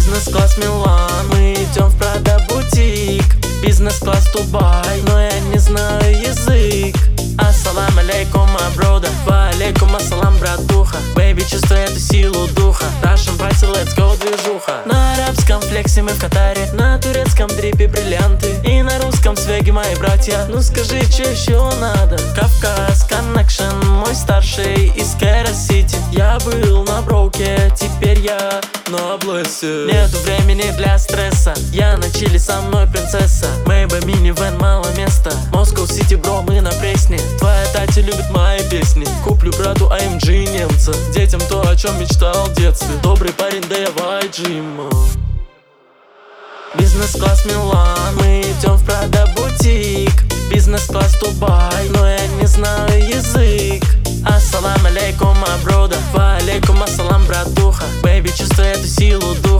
Бизнес-класс Милан, мы идем в Прада бутик. Бизнес-класс Дубай, но я не знаю язык. Ассалам алейкум, аброда. Ва алейкум ассалам, братуха. Бэйби, чувствуй эту силу духа. Russian party, let's go, движуха. На арабском флексе мы в Катаре, на турецком дрипе бриллианты, и на русском свеге мои братья. Ну скажи, что еще надо? Кавказ, коннекшн, мой старший из Кэра-Сити. Я был на броуке, теперь я на блэсе. Нету времени для стресса, я на чили, со мной принцесса. Мэйбэ, минивэн, мало места. Москва-Сити, бро, мы на Пресне. Твоя тати любит мои песни. Куплю брату AMG немца, детям то, о чем мечтал в детстве. Добрый парень, да я вайджим. Бизнес-класс Милан, мы идем в Прада бутик. Бизнес-класс Дубай, но я не знаю язык. Ассалам алейкум, аброда. Ва алейкум ассалам, братуха. Бэйби, чувствуй эту силу духа.